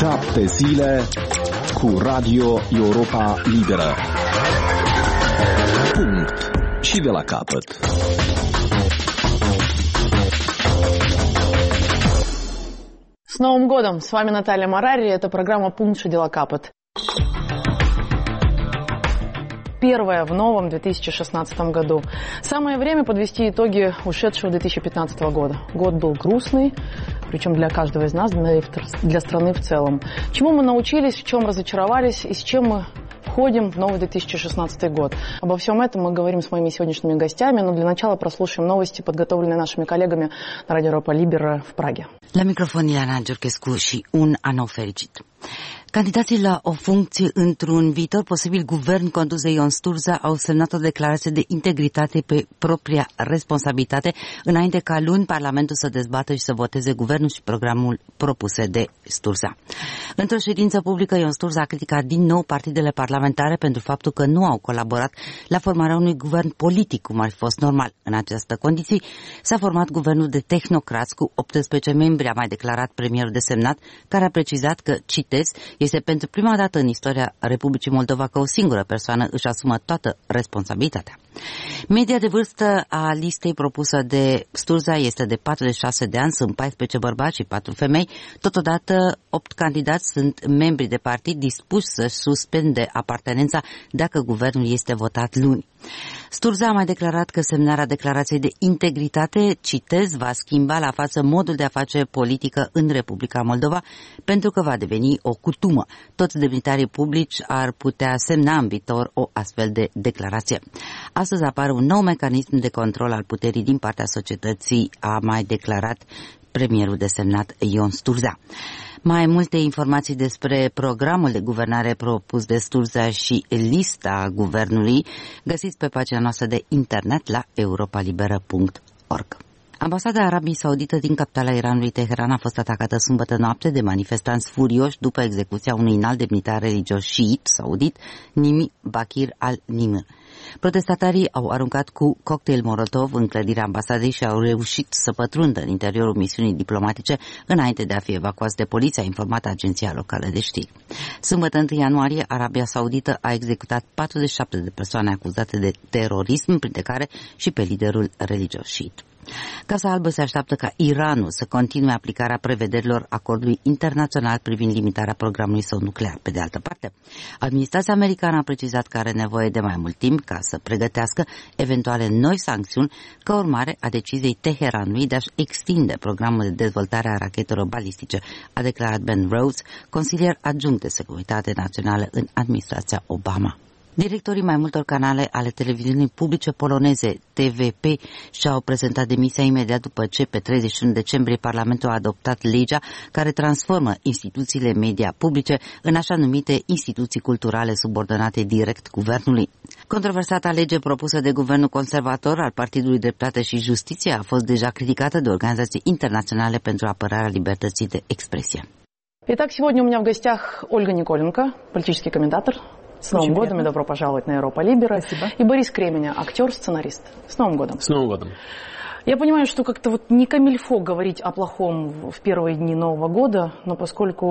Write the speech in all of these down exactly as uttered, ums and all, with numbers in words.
Șapte zile cu Radio Europa Liberă. Punct. Și de la capăt. С Новым годом! С вами Наталья Марари. Это программа «Пункт и дела капот». Первая в новом две тысячи шестнадцатом году. Самое время подвести итоги ушедшего две тысячи пятнадцатого года. Год был грустный, причем для каждого из нас, для страны в целом. Чему мы научились, в чем разочаровались и с чем мы входим в новый две тысячи шестнадцатый год. Обо всем этом мы говорим с моими сегодняшними гостями, но для начала прослушаем новости, подготовленные нашими коллегами на Радио Europa Liberă в Праге. La microfon Iana Giurchescu și un an nou fericit. Candidații la o funcție într-un viitor posibil guvern condus de Ion Sturza au semnat o declarație de integritate pe propria responsabilitate înainte ca luni Parlamentul să dezbată și să voteze guvernul și programul propuse de Sturza. Într-o ședință publică, Ion Sturza a criticat din nou partidele parlamentare pentru faptul că nu au colaborat la formarea unui guvern politic, cum ar fi fost normal. În aceste condiții s-a format guvernul de tehnocrați cu optsprezece membri, a mai declarat premierul desemnat, care a precizat că, citez, este pentru prima dată în istoria Republicii Moldova că o singură persoană își asumă toată responsabilitatea. Media de vârstă a listei propusă de Sturza este de patruzeci și șase de ani, sunt paisprezece bărbați și patru femei. Totodată, opt candidați sunt membri de partid dispuși să suspende apartenența dacă guvernul este votat luni. Sturza a mai declarat că semnarea declarației de integritate, citez, va schimba la față modul de a face politică în Republica Moldova, pentru că va deveni o cutumă. Toți demnitarii publici ar putea semna în viitor o astfel de declarație. Astăzi apare un nou mecanism de control al puterii din partea societății, a mai declarat premierul desemnat Ion Sturza. Mai multe informații despre programul de guvernare propus de Sturza și lista guvernului găsiți pe pagina noastră de internet la europa liberă punct org. Ambasada Arabiei Saudite din capitala Iranului, Teheran, a fost atacată sâmbătă noapte de manifestanți furioși după execuția unui înalt demnitar religios șiit saudit, Nimi Bakir al-Nimi. Protestatarii au aruncat cu cocktail Molotov în clădirea ambasadei și au reușit să pătrundă în interiorul misiunii diplomatice înainte de a fi evacuați de poliție, a informat agenția locală de știri. Sâmbătă întâi ianuarie, Arabia Saudită a executat patruzeci și șapte de persoane acuzate de terorism, printre care și pe liderul religios șiit. Casa Albă se așteaptă ca Iranul să continue aplicarea prevederilor acordului internațional privind limitarea programului său nuclear. Pe de altă parte, administrația americană a precizat că are nevoie de mai mult timp ca să pregătească eventuale noi sancțiuni ca urmare a deciziei Teheranului de a-și extinde programul de dezvoltare a rachetelor balistice, a declarat Ben Rhodes, consilier adjunct de securitate națională în administrația Obama. Directorii mai multor canale ale televiziunii publice poloneze T V P și-au prezentat demisia imediat după ce pe treizeci și unu decembrie Parlamentul a adoptat legea care transformă instituțiile media publice în așa numite instituții culturale subordonate direct guvernului. Controversata lege propusă de guvernul conservator al Partidului Dreptate și Justiție a fost deja criticată de organizații internaționale pentru apărarea libertății de expresie. Итак, сегодня у меня в гостях Ольга Николенко, политический комментатор. С Новым годом и добро пожаловать на Europa Liberă. Спасибо. И Борис Кременя, актер, сценарист. С Новым годом. С Новым годом. Я понимаю, что как-то вот не камильфо говорить о плохом в первые дни Нового года, но поскольку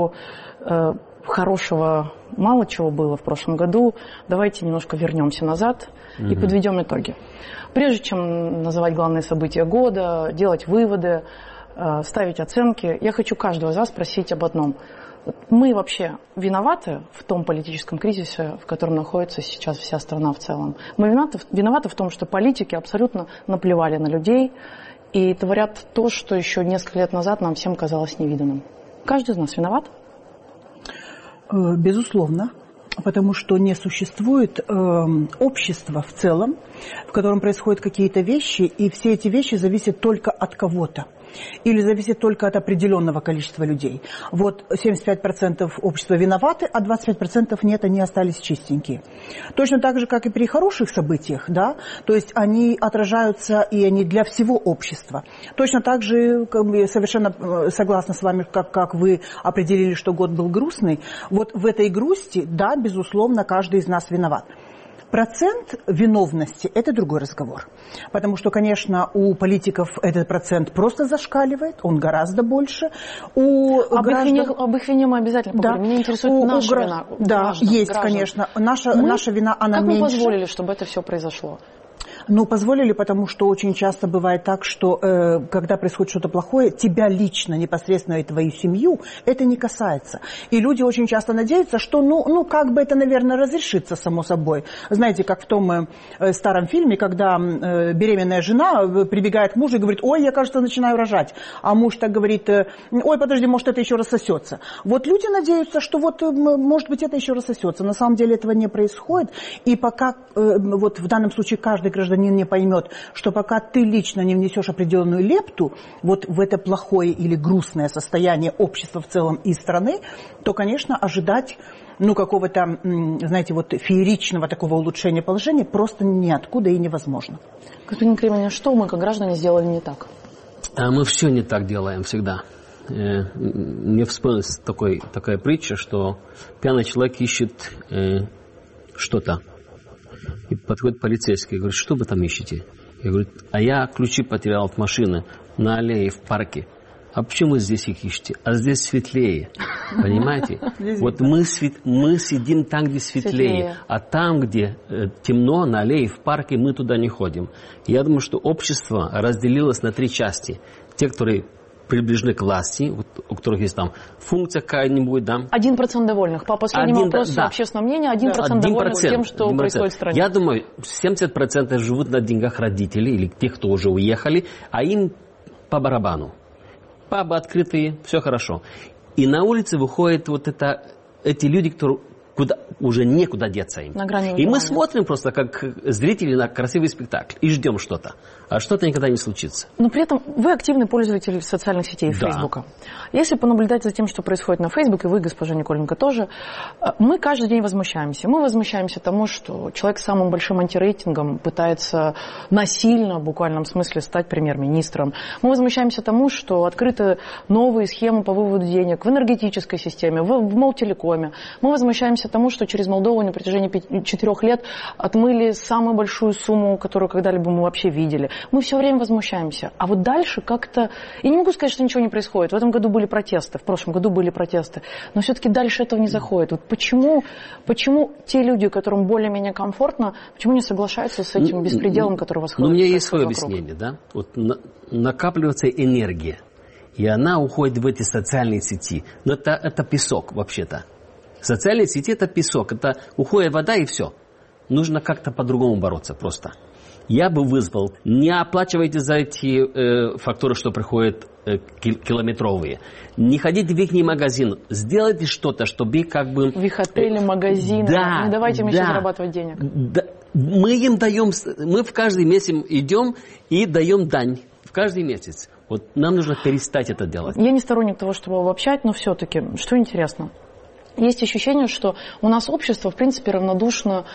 э, хорошего мало чего было в прошлом году, давайте немножко вернемся назад mm-hmm. и подведем итоги. Прежде чем называть главные события года, делать выводы, э, ставить оценки, я хочу каждого из вас спросить об одном. Мы вообще виноваты в том политическом кризисе, в котором находится сейчас вся страна в целом? Мы виноваты, виноваты в том, что политики абсолютно наплевали на людей и творят то, что еще несколько лет назад нам всем казалось невиданным. Каждый из нас виноват? Безусловно, потому что не существует э, общества в целом, в котором происходят какие-то вещи, и все эти вещи зависят только от кого-то. Или зависит только от определенного количества людей. Вот семьдесят пять процентов общества виноваты, а двадцать пять процентов нет, они остались чистенькие. Точно так же, как и при хороших событиях, да, то есть они отражаются и они для всего общества. Точно так же, совершенно согласна с вами, как, как вы определили, что год был грустный, вот в этой грусти, да, безусловно, каждый из нас виноват. процент виновности – это другой разговор. Потому что, конечно, у политиков этот процент просто зашкаливает, он гораздо больше. У об, граждан... их вине, об их вине мы обязательно поговорим. Да. Меня интересует у, наша у граждан, вина. Да, граждан, есть, граждан. конечно. Наша, мы, наша вина, она как меньше. Как мы позволили, чтобы это все произошло? Ну, позволили, потому что очень часто бывает так, что э, когда происходит что-то плохое, тебя лично, непосредственно и твою семью, это не касается. И люди очень часто надеются, что, ну, ну как бы это, наверное, разрешится само собой. Знаете, как в том э, старом фильме, когда э, беременная жена прибегает к мужу и говорит: ой, я, кажется, начинаю рожать. А муж так говорит: ой, подожди, может, это еще рассосется. Вот люди надеются, что вот, может быть, это еще рассосется. На самом деле этого не происходит. И пока, э, вот в данном случае, каждый гражданин не поймет, что пока ты лично не внесешь определенную лепту вот в это плохое или грустное состояние общества в целом и страны, то, конечно, ожидать ну, какого-то, знаете, вот фееричного такого улучшения положения просто ниоткуда и невозможно. Господин Кременев, что мы, как граждане, сделали не так? А мы все не так делаем всегда. Мне вспомнилась такой, такая притча, что пьяный человек ищет э, что-то. И подходит полицейский и говорит: что вы там ищете? Я говорю: а я ключи потерял от машины на аллее в парке. А почему вы здесь их ищете? А здесь светлее. Понимаете? Вот мы, свет... мы сидим там, где светлее. А там, где э, темно, на аллее в парке, мы туда не ходим. Я думаю, что общество разделилось на три части. Те, которые приближены к власти, вот, у которых есть там функция какая-нибудь, да. Один процент довольных. По последнему один, вопросу да, общественного мнения, один процент довольных тем, что один процент происходит в стране. Я думаю, семьдесят процентов живут на деньгах родителей или тех, кто уже уехали, а им по барабану. Пабы открытые, все хорошо. И на улице выходят вот это, эти люди, которые куда, уже некуда деться им. На грани и мы смотрим просто как зрители на красивый спектакль и ждем что-то. А что-то никогда не случится. Но при этом вы активный пользователь социальных сетей и да. Фейсбука. Если понаблюдать за тем, что происходит на Фейсбуке, вы, госпожа Николенко, тоже, мы каждый день возмущаемся. Мы возмущаемся тому, что человек с самым большим антирейтингом пытается насильно, в буквальном смысле, стать премьер-министром. Мы возмущаемся тому, что открыты новые схемы по выводу денег в энергетической системе, в, в Молтелекоме. Мы возмущаемся тому, что через Молдову на протяжении четырех лет отмыли самую большую сумму, которую когда-либо мы вообще видели. Мы все время возмущаемся. А вот дальше как-то... Я не могу сказать, что ничего не происходит. В этом году были протесты, в прошлом году были протесты. Но все-таки дальше этого не заходит. Вот почему, почему те люди, которым более-менее комфортно, почему не соглашаются с этим бесpreделом, который восходит? Ну, у меня есть свое вокруг. Объяснение, да? Вот на, накапливается энергия, и она уходит в эти социальные сети. Но это, это песок, вообще-то. Социальные сети – это песок. Это уходит вода, и все. Нужно как-то по-другому бороться просто. Я бы вызвал, не оплачивайте за эти э, фактуры, что приходят э, километровые. Не ходите в их магазин. Сделайте что-то, чтобы как бы... В их отели, магазины. Да, не давайте им да, еще зарабатывать денег. Да, мы им даем... Мы в каждый месяц идем и даем дань. В каждый месяц. Вот нам нужно перестать это делать. Я не сторонник того, чтобы обобщать, но все-таки, что интересно. Есть ощущение, что у нас общество, в принципе, равнодушно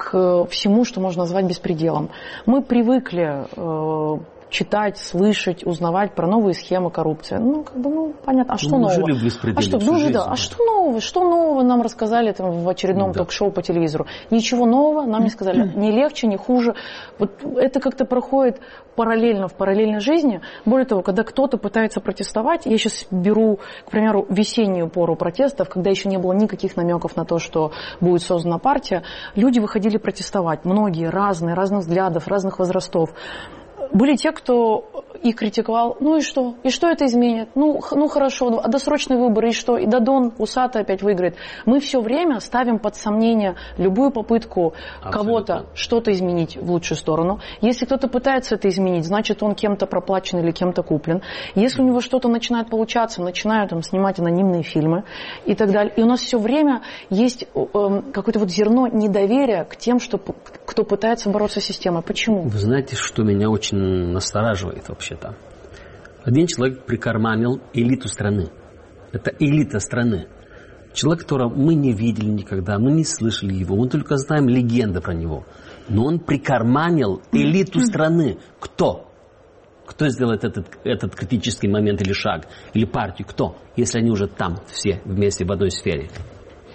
к всему, что можно назвать беспределом. Мы привыкли э, читать, слышать, узнавать про новые схемы коррупции. Ну, как бы, ну, понятно. А что ну, нового? А что, ну, жизнь, да. да. А что нового? Что нового нам рассказали там, в очередном да. ток-шоу по телевизору? Ничего нового нам не сказали. Ни легче, ни хуже. Вот это как-то проходит параллельно в параллельной жизни. Более того, когда кто-то пытается протестовать, я сейчас беру, к примеру, весеннюю пору протестов, когда еще не было никаких намеков на то, что будет создана партия, люди выходили протестовать. Многие, разные, разных взглядов, разных возрастов. Были те, кто их критиковал. Ну и что? И что это изменит? Ну, ну хорошо, а досрочные выборы, и что? И Дадон усатый опять выиграет. Мы все время ставим под сомнение любую попытку Абсолютно. Кого-то что-то изменить в лучшую сторону. Если кто-то пытается это изменить, значит, он кем-то проплачен или кем-то куплен. Если у него что-то начинает получаться, начинают там, снимать анонимные фильмы и так далее. И у нас все время есть э, какое-то вот зерно недоверия к тем, что, кто пытается бороться с системой. Почему? Вы знаете, что меня очень настораживает вообще-то. Один человек прикарманил элиту страны. Это элита страны. Человек, которого мы не видели никогда, мы не слышали его, мы только знаем легенды про него. Но он прикарманил элиту страны. Кто? Кто сделает этот, этот критический момент или шаг? Или партию? Кто? Если они уже там все вместе в одной сфере.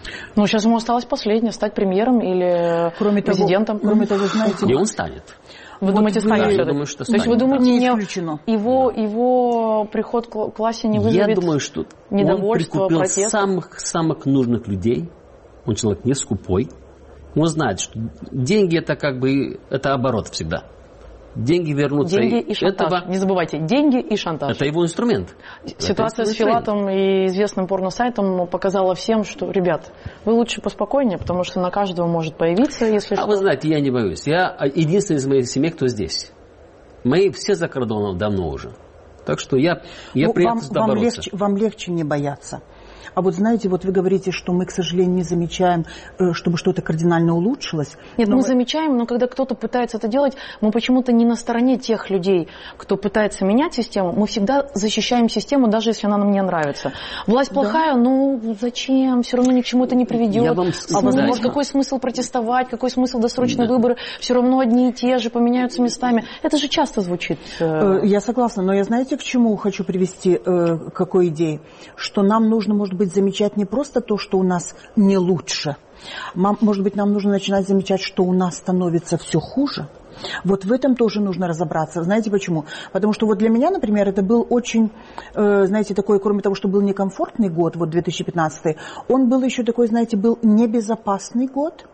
Ну, сейчас ему осталось последнее, стать премьером или кроме президентом. Того, кроме того, знаете... И он станет. Вы вот думаете, вы... станет? Я думаю, что То есть вы станет, думаете, да. не исключено. Его, его приход к власти не вызовет Я думаю, что недовольство, он прикупил протест? самых, самых нужных людей. Он человек не скупой. Он знает, что деньги это как бы это оборот всегда. Деньги вернутся. Деньги и шантаж. Этого... Не забывайте, деньги и шантаж. Это его инструмент. Ситуация с Филатом и известным порносайтом показала всем, что, ребят, вы лучше поспокойнее, потому что на каждого может появиться, если а что. вы знаете, я не боюсь. Я единственный из моей семьи, кто здесь. Мои все за кордоном давно уже. Так что я, я ну, приехал вам, сюда вам бороться. легче, вам легче не бояться. А вот знаете, вот вы говорите, что мы, к сожалению, не замечаем, чтобы что-то кардинально улучшилось. Нет, но мы мы... замечаем, но когда кто-то пытается это делать, мы почему-то не на стороне тех людей, кто пытается менять систему. Мы всегда защищаем систему, даже если она нам не нравится. Власть плохая, да. ну зачем? Все равно ни к чему это не приведет. Я вам... А возможно, какой смысл протестовать, какой смысл досрочные да. выборы? Все равно одни и те же поменяются местами. Это же часто звучит. Я согласна, но я знаете, к чему хочу привести, к какой идее? Что нам нужно, может быть, замечать не просто то, что у нас не лучше. Может быть, нам нужно начинать замечать, что у нас становится все хуже. Вот в этом тоже нужно разобраться. Знаете почему? Потому что вот для меня, например, это был очень, знаете, такой, кроме того, что был некомфортный год, вот две тысячи пятнадцатый, он был еще такой, знаете, был небезопасный год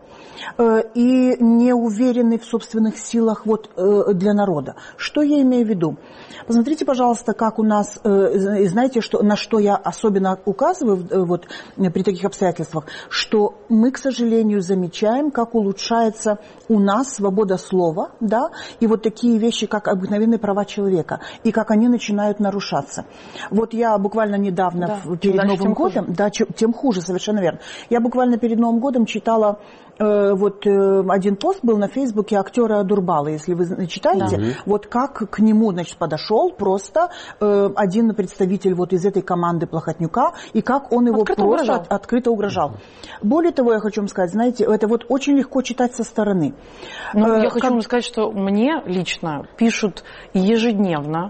и неуверенный в собственных силах вот для народа. Что я имею в виду? Посмотрите, пожалуйста, как у нас, и знаете, что, на что я особенно указываю вот, при таких обстоятельствах, что мы, к сожалению, замечаем, как улучшается у нас свобода слова, да, и вот такие вещи, как обыкновенные права человека, и как они начинают нарушаться. Вот я буквально недавно, да, перед дальше, Новым годом, хуже. да, тем хуже, совершенно верно, я буквально перед Новым годом читала вот один пост был на Фейсбуке актера Дурбала, если вы читаете, да. вот как к нему, значит, подошел просто один представитель вот из этой команды Плохотнюка, и как он его открыто просто угрожал. От, открыто угрожал. Более того, я хочу вам сказать, знаете, это вот очень легко читать со стороны. Ну, э, я хочу как... вам сказать, что мне лично пишут ежедневно.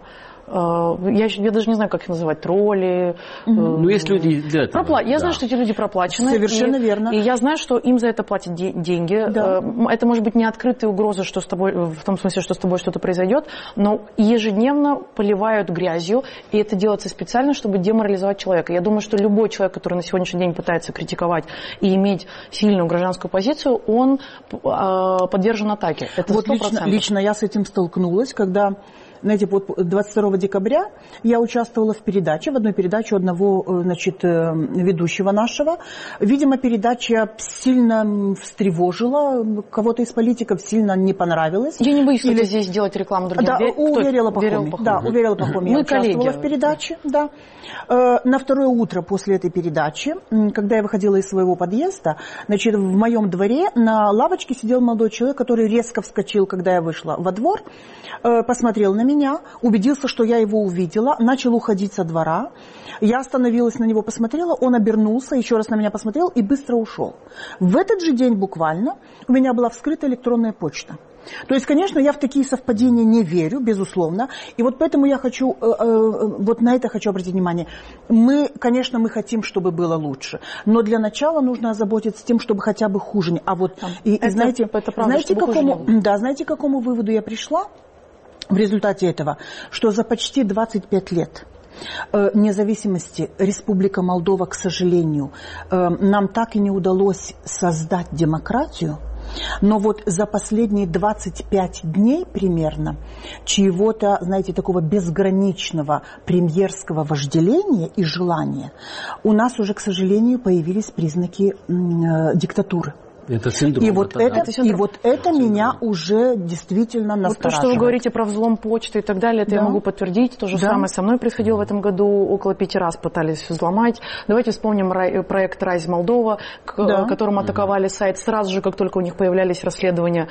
Я, я даже не знаю, как их называть, тролли. Ну, есть люди для этого. Пропла... Я да. знаю, что эти люди проплачены. Совершенно и, верно. И я знаю, что им за это платят де- деньги. Да. Это может быть не открытые угрозы, что с тобой, в том смысле, что с тобой что-то произойдет, но ежедневно поливают грязью, и это делается специально, чтобы деморализовать человека. Я думаю, что любой человек, который на сегодняшний день пытается критиковать и иметь сильную гражданскую позицию, он подвержен атаке. Это вот лично, лично я с этим столкнулась, когда... Знаете, вот двадцать второго декабря я участвовала в передаче, в одной передаче одного, значит, ведущего нашего. Видимо, передача сильно встревожила кого-то из политиков, сильно не понравилась. Я не боюсь, Или... что здесь сделать рекламу другим. Да, у Верила Пахоми. Да, у Верила Пахоми я участвовала коллеги. в передаче. Да. На второе утро после этой передачи, когда я выходила из своего подъезда, значит, в моем дворе на лавочке сидел молодой человек, который резко вскочил, когда я вышла во двор, посмотрел на меня. меня, убедился, что я его увидела, начал уходить со двора. Я остановилась на него, посмотрела, он обернулся, еще раз на меня посмотрел и быстро ушел. В этот же день буквально у меня была вскрыта электронная почта. То есть, конечно, я в такие совпадения не верю, безусловно. И вот поэтому я хочу, э, э, вот на это хочу обратить внимание. Мы, конечно, мы хотим, чтобы было лучше. Но для начала нужно озаботиться тем, чтобы хотя бы хуже. А вот, и, это, и знаете, это правда, знаете, какому, да, знаете, к какому выводу я пришла? В результате этого, что за почти двадцать пять лет э, независимости Республика Молдова, к сожалению, э, нам так и не удалось создать демократию, но вот за последние двадцать пять дней примерно чьего-то, знаете, такого безграничного премьерского вожделения и желания у нас уже, к сожалению, появились признаки э, диктатуры. Это синдром. И вот это, это, и вот это меня уже действительно настораживает. Вот то, что вы говорите про взлом почты и так далее, это да. я могу подтвердить. То же да. самое со мной происходило в этом году. Около пяти раз пытались взломать. Давайте вспомним проект «Райз Молдова», да. которым атаковали сайт сразу же, как только у них появлялись расследования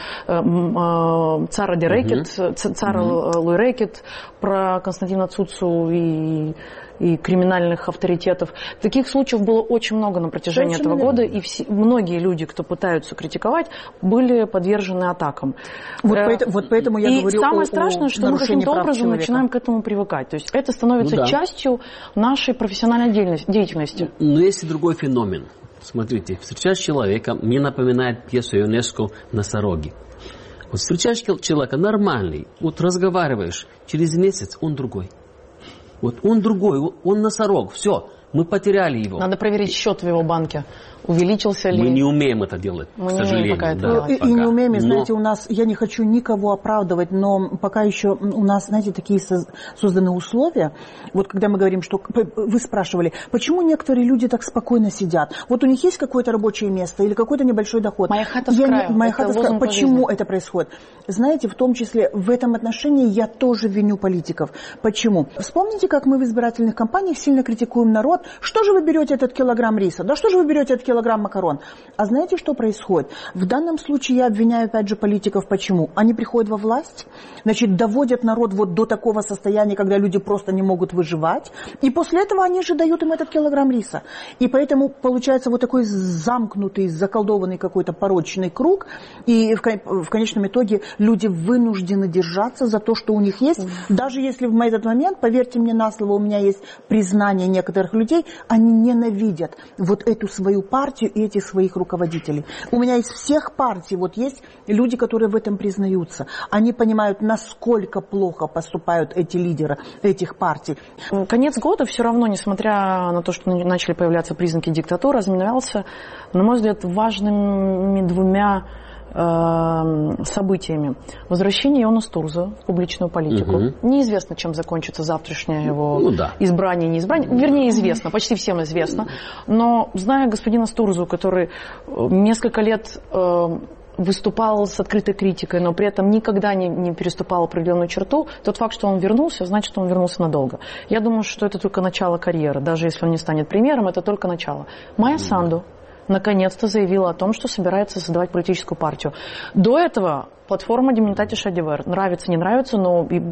Цара де Рекет, Цара Луи Рекет, про Константина Цуцу и... и криминальных авторитетов. Таких случаев было очень много на протяжении Совершенно этого года, и все, многие люди, кто пытаются критиковать, были подвержены атакам. Вот, э, поэтому, вот поэтому я и говорю самое о, страшное, о что мы каким-то образом человека. начинаем к этому привыкать. То есть это становится ну, да. частью нашей профессиональной деятельности. Но есть и другой феномен. смотрите, встречаешь человека, мне напоминает пьесу ЮНЕСКО «Носороги». Вот встречаешь человека нормальный, вот разговариваешь, через месяц он другой. Вот он другой, он носорог, все, мы потеряли его. Надо проверить счет в его банке. Увеличился ли... Мы не умеем это делать, Мы к не сожалению. пока это да, делать. И, пока. и не умеем, и, Но... знаете, у нас, я не хочу никого оправдывать, но пока еще у нас, знаете, такие соз, созданы условия. Вот когда мы говорим, что вы спрашивали, почему некоторые люди так спокойно сидят? Вот у них есть какое-то рабочее место или какой-то небольшой доход. Моя хата с Я краю. Не, моя Это хата с краю. Почему жизни. это происходит? Знаете, в том числе в этом отношении я тоже виню политиков. Почему? Вспомните, как мы в избирательных кампаниях сильно критикуем народ. Что же вы берете этот килограмм риса? Да что же вы берете этот килограмм макарон? А знаете, что происходит? В данном случае я обвиняю, опять же, политиков. Почему? Они приходят во власть, значит, доводят народ вот до такого состояния, когда люди просто не могут выживать, и после этого они же дают им этот килограмм риса. И поэтому получается вот такой замкнутый, заколдованный какой-то порочный круг, и в конечном итоге люди вынуждены держаться за то, что у них есть. Даже если в этот момент, поверьте мне на слово, у меня есть признание некоторых людей, они ненавидят вот эту свою партию и этих своих руководителей. У меня из всех партий вот есть люди, которые в этом признаются. Они понимают, насколько плохо поступают эти лидеры этих партий. Конец года все равно, несмотря на то, что начали появляться признаки диктатуры, разменялся, на мой взгляд, важными двумя э, событиями. Возвращение Иона Стурза в публичную политику. Угу. Неизвестно, чем закончится завтрашнее его ну, да. избрание, неизбрание. Вернее, известно, почти всем известно. Но зная господина Стурзу, который несколько лет э, выступал с открытой критикой, но при этом никогда не, не переступал определенную черту, тот факт, что он вернулся, значит, он вернулся надолго. Я думаю, что это только начало карьеры. Даже если он не станет премьером, это только начало. Майя Санду наконец-то заявила о том, что собирается создавать политическую партию. До этого платформа Деминитати Шадивер. Нравится, не нравится, но и,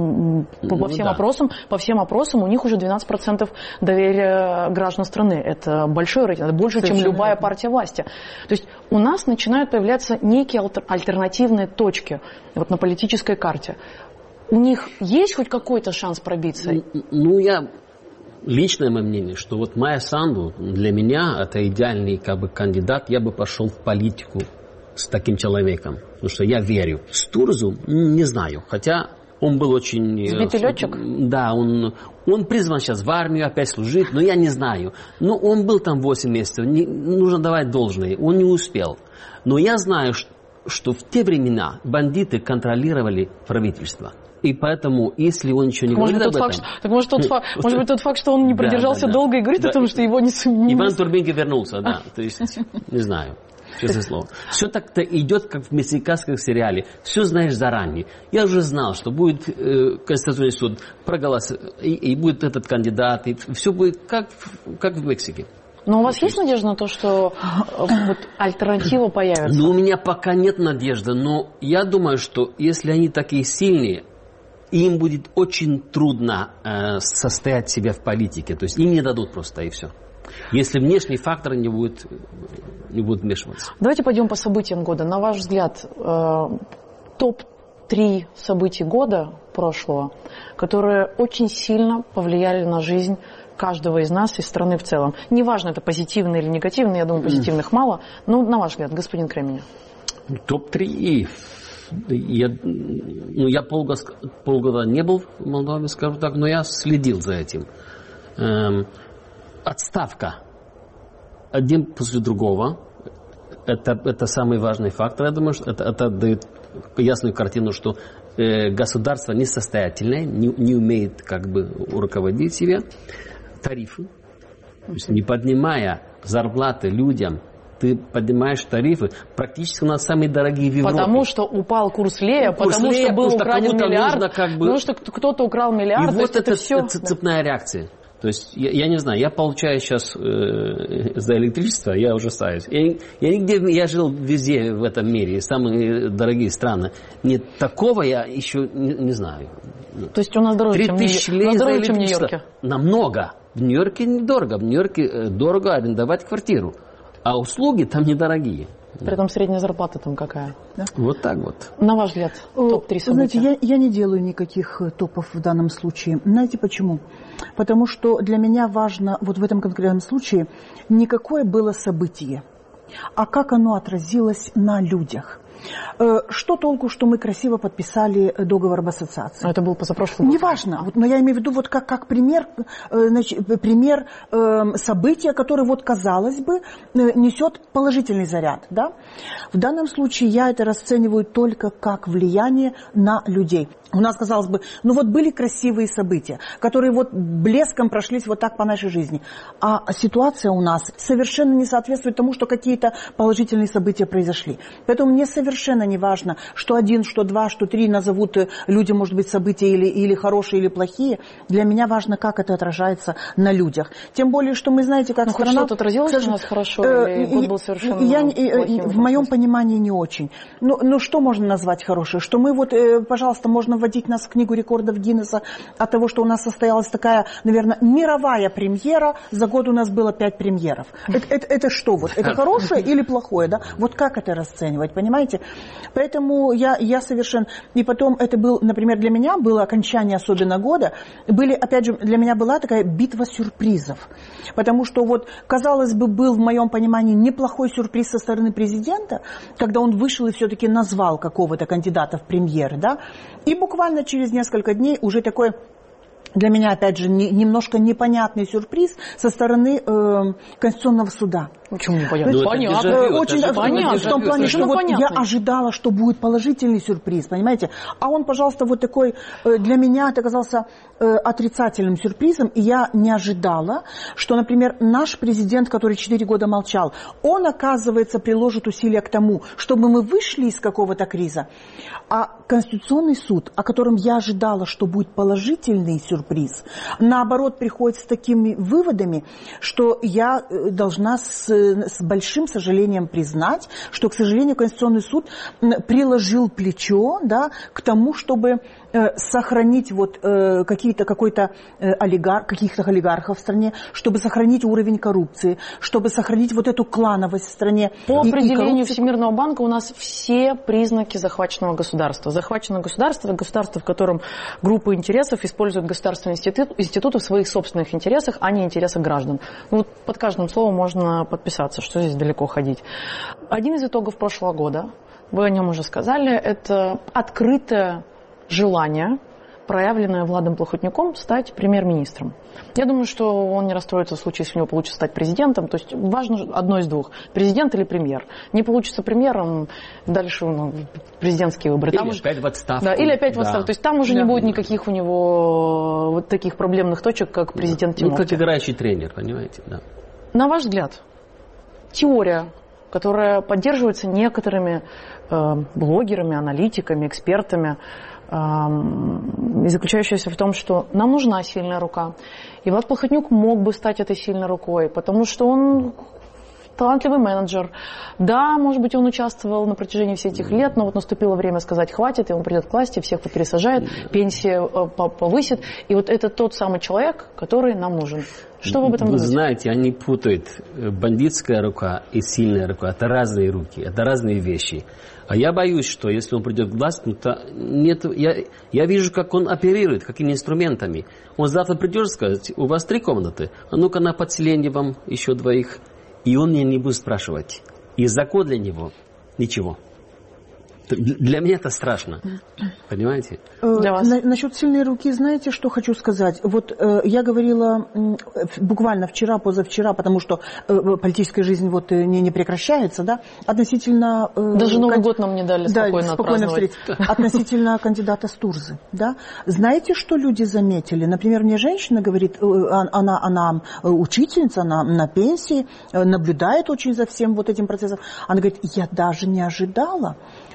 по, по, всем да. опросам, по всем опросам у них уже двенадцать процентов доверия граждан страны. Это большой рейтинг, это больше, Совершенно чем любая верно. партия власти. То есть у нас начинают появляться некие альтернативные точки вот, на политической карте. У них есть хоть какой-то шанс пробиться? Ну, я... Личное мое мнение, что вот Майя Санду для меня это идеальный как бы, кандидат, я бы пошел в политику с таким человеком, потому что я верю. Стурзу не знаю, хотя он был очень... Сбитый летчик? Да, он, он призван сейчас в армию опять служить, но я не знаю. Но он был там восемь месяцев, не, нужно давать должное, он не успел. Но я знаю, что, что в те времена бандиты контролировали правительство. И поэтому, если он ничего не может говорит об факт, этом... Что, так может, тот факт, может быть, тот факт, что он не продержался да, да, долго и говорит да. о том, что его не... не... Иван Турбинки вернулся, да. То есть, не знаю, честное слово. Все так-то идет, как в мексиканском сериале. Все знаешь заранее. Я уже знал, что будет э, Конституционный суд, проголосует, и, и будет этот кандидат, и все будет как, как в Мексике. Но у вас есть надежда на то, что вот, альтернатива появится? Ну, у меня пока нет надежды, но я думаю, что если они такие сильные, им будет очень трудно э, состоять себя в политике. То есть им не дадут просто, и все. Если внешний фактор не будет, не будет вмешиваться. Давайте пойдем по событиям года. На ваш взгляд, э, топ три событий года прошлого, которые очень сильно повлияли на жизнь каждого из нас и страны в целом. Неважно, это позитивные или негативные, я думаю, позитивных мало. Но на ваш взгляд, господин Кременев. топ три. Я, ну, я полгода, полгода не был в Молдове, скажу так, но я следил за этим. Эм, отставка. Один после другого. Это, это самый важный фактор. Я думаю, что это, это дает ясную картину, что э, государство несостоятельное, не, не умеет как бы руководить себя. Тарифы. То есть, не поднимая зарплаты людям, ты поднимаешь тарифы, практически у нас самые дорогие в Европе. Потому что упал курс лея, курс потому лея, что был украден миллиард, как бы... потому что кто-то украл миллиард. И вот это, это все... это цепная реакция. То есть, я, я не знаю, я получаю сейчас э, за электричество, я ужасаюсь. Я, я нигде, я жил везде в этом мире, самые дорогие страны. Нет, такого я еще не, не знаю. То есть у нас дороже, чем, лей дороже чем в Нью-Йорке? Намного. В Нью-Йорке недорого. В Нью-Йорке дорого арендовать квартиру. А услуги там недорогие. При этом средняя зарплата там какая? Да? Вот так вот. На ваш взгляд, топ три события? Знаете, я, я не делаю никаких топов в данном случае. Знаете почему? Потому что для меня важно вот в этом конкретном случае не какое было событие, а как оно отразилось на людях. Что толку, что мы красиво подписали договор об ассоциации? Это был позапрошлый год. Неважно, вот, но я имею в виду вот как, как пример, значит, пример э, события, которое, вот, казалось бы, несет положительный заряд. Да? В данном случае я это расцениваю только как влияние на людей. У нас, казалось бы, ну вот были красивые события, которые вот блеском прошлись вот так по нашей жизни. А ситуация у нас совершенно не соответствует тому, что какие-то положительные события произошли. Поэтому мне совершенно не важно, что один, что два, что три назовут люди, может быть, события или, или хорошие, или плохие. Для меня важно, как это отражается на людях. Тем более, что мы, знаете, как ну, страна... что-то отразилось у нас хорошо, или год был совершенно я, плохим? В моем понимании не очень. Ну, ну, что можно назвать хорошее? Что мы вот, пожалуйста, можно вводить нас в книгу рекордов Гиннесса от того, что у нас состоялась такая, наверное, мировая премьера. За год у нас было пять премьеров. Это, это, это что? Вот? Это хорошее или плохое? Да? Вот как это расценивать, понимаете? Поэтому я, я совершенно... И потом это был, например, для меня было окончание особенно года. Были, опять же, для меня была такая битва сюрпризов. Потому что вот, казалось бы, был в моем понимании неплохой сюрприз со стороны президента, когда он вышел и все-таки назвал какого-то кандидата в премьеры, да? И буквально через несколько дней уже такой, для меня, опять же, не, немножко непонятный сюрприз со стороны э, Конституционного суда. Почему непонятно? Ну, понятно. дежавю, Очень понятно. В том плане, Совершенно что вот понятно. я ожидала, что будет положительный сюрприз, понимаете? А он, пожалуйста, вот такой, э, для меня это оказался э, отрицательным сюрпризом, и я не ожидала, что, например, наш президент, который четыре года молчал, он, оказывается, приложит усилия к тому, чтобы мы вышли из какого-то криза. А Конституционный суд, о котором я ожидала, что будет положительный сюрприз, наоборот, приходит с такими выводами, что я должна с, с большим сожалением признать, что, к сожалению, Конституционный суд приложил плечо, да, к тому, чтобы э, сохранить вот, э, какие-то, какой-то, э, олигарх, каких-то олигархов в стране, чтобы сохранить уровень коррупции, чтобы сохранить вот эту клановость в стране. По и, определению и коррупции... Всемирного банка у нас все признаки захваченного государства. Захваченное государство – это государство, в котором группа интересов используют государственные институт, институты в своих собственных интересах, а не интересах граждан. Ну, вот под каждым словом можно подписаться, что здесь далеко ходить. Один из итогов прошлого года, вы о нем уже сказали, это открытое желание, проявленное Владом Плохотнюком, стать премьер-министром. Я думаю, что он не расстроится в случае, если у него получится стать президентом. То есть важно одно из двух. Президент или премьер. Не получится премьером, дальше ну, президентские выборы. Или там опять уже... в отставку. Да, или опять в отставку. Да. То есть там уже да. не будет никаких у него вот таких проблемных точек, как президент Тимофеев. Ну, как играющий тренер, понимаете, да. На ваш взгляд, теория, которая поддерживается некоторыми э, блогерами, аналитиками, экспертами, и заключающаяся в том, что нам нужна сильная рука. И Влад Плохотнюк мог бы стать этой сильной рукой, потому что он талантливый менеджер. Да, может быть, он участвовал на протяжении всех этих лет, но вот наступило время сказать «хватит», и он придет к власти, всех попересажает, пенсия повысит. И вот это тот самый человек, который нам нужен. Что вы об этом Вы думаете? знаете, они путают бандитская рука и сильная рука. Это разные руки, это разные вещи. А я боюсь, что если он придет к власти, ну, то нет, я, я вижу, как он оперирует, какими инструментами. Он завтра придет и скажет, у вас три комнаты, а ну-ка на подселение вам еще двоих. И он меня не будет спрашивать. И закон для него ничего. Для меня это страшно. Понимаете? Для вас. На, насчет сильной руки, знаете, что хочу сказать? Вот э, я говорила э, буквально вчера, позавчера, потому что э, политическая жизнь вот э, не, не прекращается, да, относительно... Э, Даже Новый кон... год нам не дали спокойно, да, спокойно отпраздновать. встретить. Относительно кандидата Стурзы, да. Знаете, что люди заметили? Например, мне женщина говорит, э, она, она учительница, она на пенсии, э, наблюдает очень за всем вот этим процессом. Она говорит, я даже не ожидала,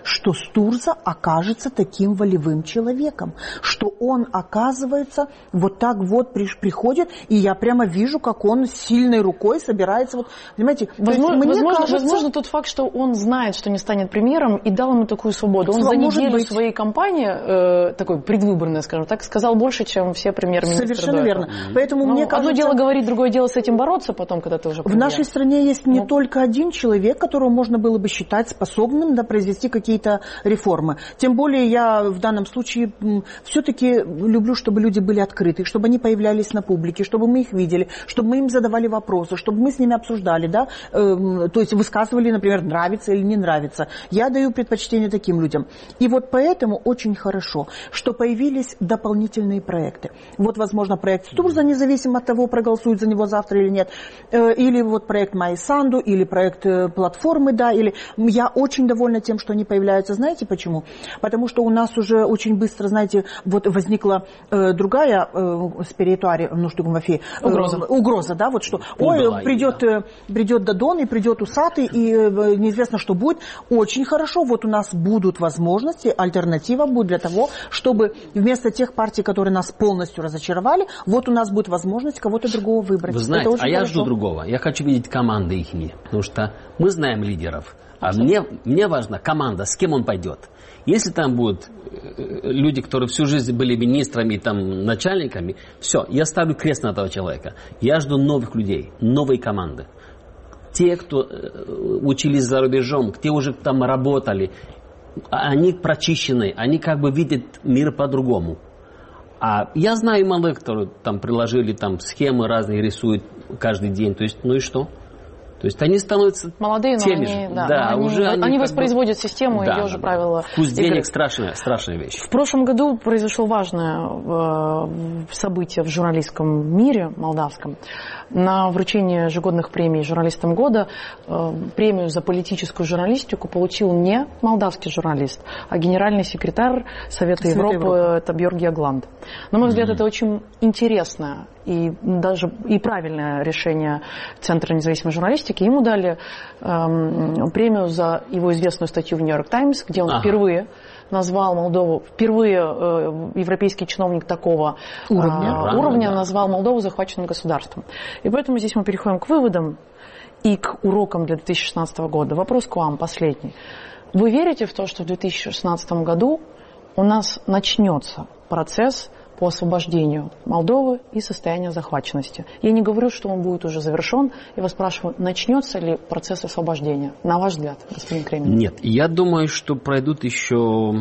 что Стурза окажется таким волевым человеком, что он, оказывается, вот так вот приходит, и я прямо вижу, как он сильной рукой собирается, вот, понимаете, возможно, мне возможно, кажется, возможно, тот факт, что он знает, что не станет премьером, и дал ему такую свободу. Он за неделю быть. своей кампании, э, такой предвыборной, скажем так, сказал больше, чем все премьер-министры. Совершенно верно. Mm-hmm. Поэтому Но мне кажется... Одно дело говорить, другое дело с этим бороться потом, когда ты уже премьер. В нашей стране есть не ну, только один человек, которого можно было бы считать способным, да, произвести какие-то реформы. Тем более я в данном случае все-таки люблю, чтобы люди были открыты, чтобы они появлялись на публике, чтобы мы их видели, чтобы мы им задавали вопросы, чтобы мы с ними обсуждали, да, э, то есть высказывали, например, нравится или не нравится. Я даю предпочтение таким людям. И вот поэтому очень хорошо, что появились дополнительные проекты. Вот, возможно, проект Стурза, независимо от того, проголосуют за него завтра или нет, э, или вот проект Майи Санду, или проект э, платформы, да, или... Я очень довольна тем, что они появляются. Знаете почему? Потому что у нас уже очень быстро, знаете, вот возникла э, другая э, спиритуария, ну что Мафей, э, угроза. угроза, да, вот что, ой, придет, да. э, придет Дадон, и придет усатый, и э, неизвестно, что будет. Очень хорошо, вот у нас будут возможности, альтернатива будет для того, чтобы вместо тех партий, которые нас полностью разочаровали, вот у нас будет возможность кого-то другого выбрать. Вы знаете, а я хорошо. жду другого. Я хочу видеть команды их, потому что мы знаем лидеров. А мне, мне важна команда, с кем он пойдет. Если там будут люди, которые всю жизнь были министрами, там, начальниками, все, я ставлю крест на этого человека. Я жду новых людей, новой команды. Те, кто учились за рубежом, те уже там работали, они прочищены, они как бы видят мир по-другому. А я знаю молодых, которые там приложили там схемы разные, рисуют каждый день. То есть, ну и что? То есть они становятся молодые, теми но они, же. Да, да, но они, уже они, они воспроизводят бы... систему, да, ее уже да. правила. Вкус игры. денег страшная, страшная вещь. В прошлом году произошло важное событие в журналистском мире молдавском. На вручении ежегодных премий журналистам года премию за политическую журналистику получил не молдавский журналист, а генеральный секретарь Совета Европы, Европы. Это Бьорги Агланд. На мой взгляд, mm-hmm. это очень интересное и даже и правильное решение Центра независимой журналистики. Ему дали эм, премию за его известную статью в Нью-Йорк Таймс, где он ага. впервые назвал Молдову, впервые э, европейский чиновник такого уровня, э, уровня да. назвал Молдову захваченным государством. И поэтому здесь мы переходим к выводам и к урокам для две тысячи шестнадцатого года. Вопрос к вам последний. Вы верите в то, что в две тысячи шестнадцатом году у нас начнется процесс по освобождению Молдовы и состояния захваченности? Я не говорю, что он будет уже завершен. Я вас спрашиваю, начнется ли процесс освобождения, на ваш взгляд, господин Кремень? Нет, я думаю, что пройдут еще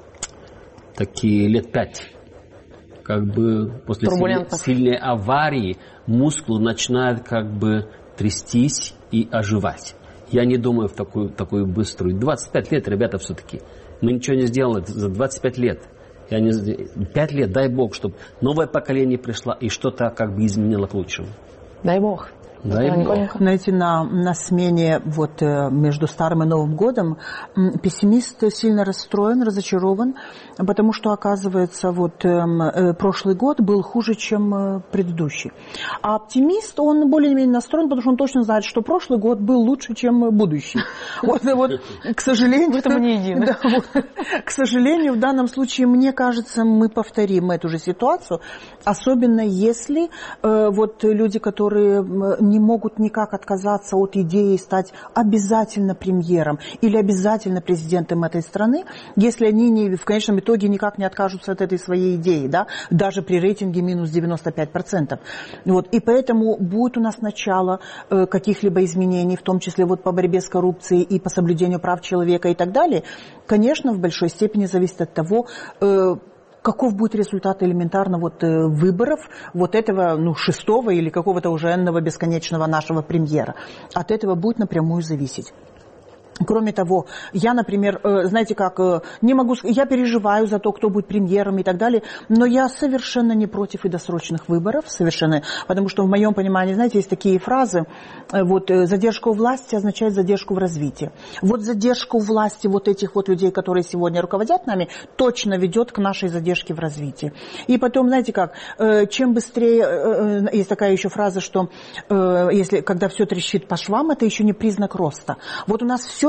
такие лет пять. Как бы после сильной, сильной аварии мускулы начинают как бы трястись и оживать. Я не думаю в такую, такую быструю. двадцать пять лет, ребята, все-таки. Мы ничего не сделали за двадцать пять лет. Я не... Пять лет, дай Бог, чтобы новое поколение пришло и что-то как бы изменило к лучшему. Дай Бог. Дай Бог. Знаете, на, на смене вот, между Старым и Новым годом пессимист сильно расстроен, разочарован, потому что, оказывается, вот, прошлый год был хуже, чем предыдущий. А оптимист, он более-менее настроен, потому что он точно знает, что прошлый год был лучше, чем будущий. Вот, вот, к сожалению... В этом не едины. Да, вот, к сожалению, в данном случае, мне кажется, мы повторим эту же ситуацию, особенно если вот, люди, которые... не могут никак отказаться от идеи стать обязательно премьером или обязательно президентом этой страны, если они не, в конечном итоге никак не откажутся от этой своей идеи, да, даже при рейтинге минус девяносто пять процентов. Вот. И поэтому будет у нас начало э, каких-либо изменений, в том числе вот по борьбе с коррупцией и по соблюдению прав человека и так далее, конечно, в большой степени зависит от того, э, каков будет результат элементарно вот, э, выборов вот этого ну, шестого или какого-то уже энного бесконечного нашего премьера. От этого будет напрямую зависеть. Кроме того, я, например, знаете как, не могу, я переживаю за то, кто будет премьером и так далее, но я совершенно не против и досрочных выборов, совершенно, потому что в моем понимании, знаете, есть такие фразы, вот задержка у власти означает задержку в развитии. Вот задержка у власти вот этих вот людей, которые сегодня руководят нами, точно ведет к нашей задержке в развитии. И потом, знаете как, чем быстрее, есть такая еще фраза, что если, когда все трещит по швам, это еще не признак роста. Вот у нас все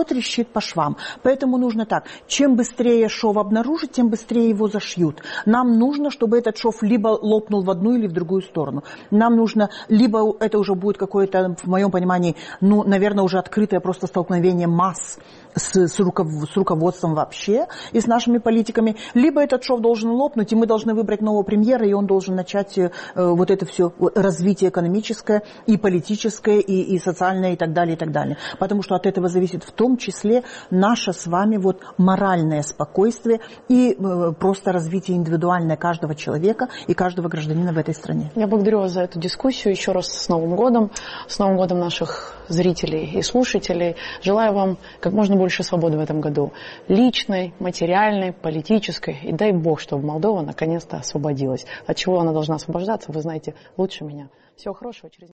все трещит по швам. Поэтому нужно так, чем быстрее шов обнаружить, тем быстрее его зашьют. Нам нужно, чтобы этот шов либо лопнул в одну или в другую сторону. Нам нужно, либо это уже будет какое-то, в моем понимании, ну, наверное, уже открытое просто столкновение масс с, с, руков, с руководством вообще и с нашими политиками, либо этот шов должен лопнуть, и мы должны выбрать нового премьера, и он должен начать э, вот это все развитие экономическое, и политическое, и, и социальное, и так далее, и так далее. Потому что от этого зависит в том числе наше с вами вот моральное спокойствие и э, просто развитие индивидуальное каждого человека и каждого гражданина в этой стране. Я благодарю вас за эту дискуссию. Еще раз с Новым годом, с Новым годом наших зрителей и слушателей. Желаю вам как можно больше свободы в этом году. Личной, материальной, политической. И дай Бог, чтобы Молдова наконец-то освободилась. От чего она должна освобождаться, вы знаете лучше меня. Всего хорошего. Через